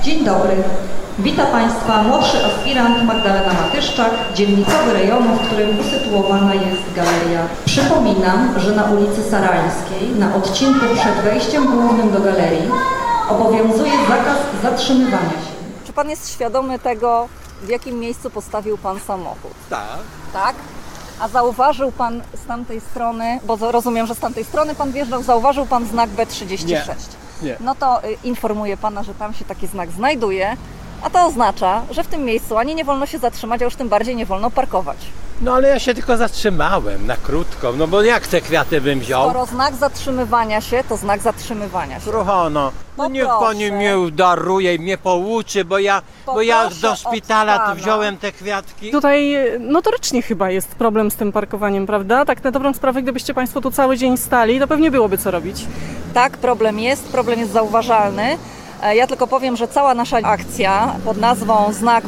Dzień dobry. Witam Państwa młodszy aspirant Magdalena Matyszczak, dzielnicowy rejonu, w którym usytuowana jest galeria. Przypominam, że na ulicy Sarańskiej, na odcinku przed wejściem głównym do galerii, obowiązuje zakaz zatrzymywania się. Czy Pan jest świadomy tego, w jakim miejscu postawił Pan samochód? Tak. Tak? A zauważył Pan z tamtej strony, bo rozumiem, że z tamtej strony Pan wjeżdżał, zauważył Pan znak B36? Nie. No to informuję Pana, że tam się taki znak znajduje, a to oznacza, że w tym miejscu ani nie wolno się zatrzymać, a już tym bardziej nie wolno parkować. No ale ja się tylko zatrzymałem na krótko, no bo jak te kwiaty bym wziął? Skoro znak zatrzymywania się, to znak zatrzymywania się. Kochana, no niech Pani mnie udaruje i mnie pouczy, bo ja do szpitala tu wziąłem te kwiatki. Tutaj notorycznie chyba jest problem z tym parkowaniem, prawda? Tak na dobrą sprawę, gdybyście Państwo tu cały dzień stali, to pewnie byłoby co robić. Tak, problem jest zauważalny. Ja tylko powiem, że cała nasza akcja pod nazwą znak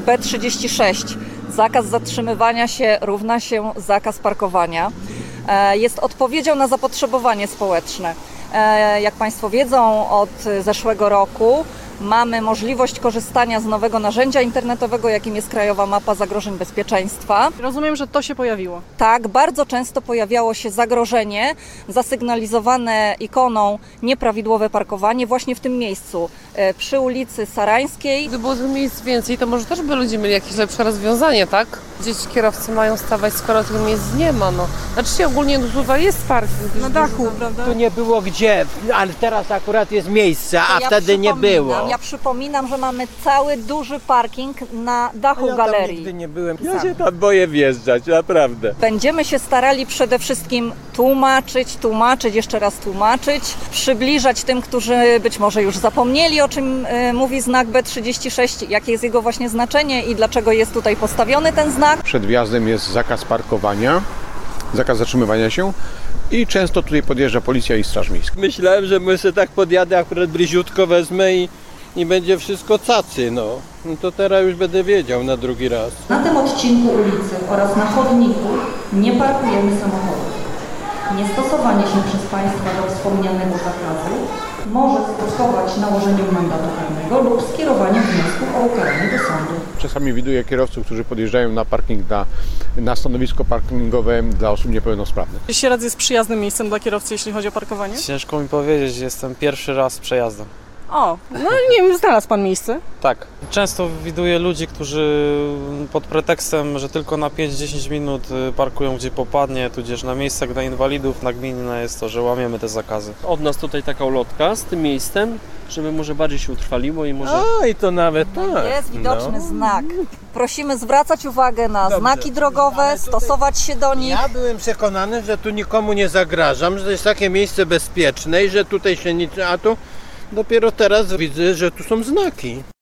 B36, zakaz zatrzymywania się równa się zakaz parkowania, jest odpowiedzią na zapotrzebowanie społeczne. Jak Państwo wiedzą, od zeszłego roku mamy możliwość korzystania z nowego narzędzia internetowego, jakim jest Krajowa Mapa Zagrożeń Bezpieczeństwa. Rozumiem, że to się pojawiło. Tak, bardzo często pojawiało się zagrożenie zasygnalizowane ikoną nieprawidłowe parkowanie właśnie w tym miejscu, przy ulicy Sarańskiej. Gdyby było tych miejsc więcej, to może też by ludzie mieli jakieś lepsze rozwiązanie, tak? Gdzieś kierowcy mają stawać, skoro tych miejsc nie ma, no. Znaczy się ogólnie tutaj jest parking. Na dachu, prawda? Tu nie było gdzie, ale teraz akurat jest miejsce, a wtedy nie było. Ja przypominam, że mamy cały duży parking na dachu Ja galerii. tam nigdy nie byłem. Ja się tam boję wjeżdżać, naprawdę. Będziemy się starali przede wszystkim tłumaczyć, jeszcze raz tłumaczyć, przybliżać tym, którzy być może już zapomnieli, o czym mówi znak B36, jakie jest jego właśnie znaczenie i dlaczego jest tutaj postawiony ten znak. Przed wjazdem jest zakaz parkowania, zakaz zatrzymywania się i często tutaj podjeżdża policja i straż miejska. Myślałem, że my sobie tak podjadę, akurat bliziutko wezmę i będzie wszystko cacy, no. No to teraz już będę wiedział na drugi raz. Na tym odcinku ulicy oraz na chodniku nie parkujemy samochodów. Niestosowanie się przez Państwa do wspomnianego zakazu może skutkować nałożeniem mandatu karnego lub skierowaniem wniosku o ukaranie do sądu. Czasami widuję kierowców, którzy podjeżdżają na parking, na stanowisko parkingowe dla osób niepełnosprawnych. Sieradz jest przyjaznym miejscem dla kierowcy, jeśli chodzi o parkowanie? Ciężko mi powiedzieć, jestem pierwszy raz przejazdem. O, no nie wiem, znalazł Pan miejsce? Tak. Często widuję ludzi, którzy pod pretekstem, że tylko na 5-10 minut parkują gdzie popadnie, tudzież na miejscach dla inwalidów. Nagminne jest to, że łamiemy te zakazy. Od nas tutaj taka ulotka z tym miejscem, żeby może bardziej się utrwaliło i może... A, i to nawet tak. Jest widoczny znak. Prosimy zwracać uwagę na znaki drogowe, stosować się do nich. Ja byłem przekonany, że tu nikomu nie zagrażam, że to jest takie miejsce bezpieczne i że tutaj się nic... A tu dopiero teraz widzę, że tu są znaki.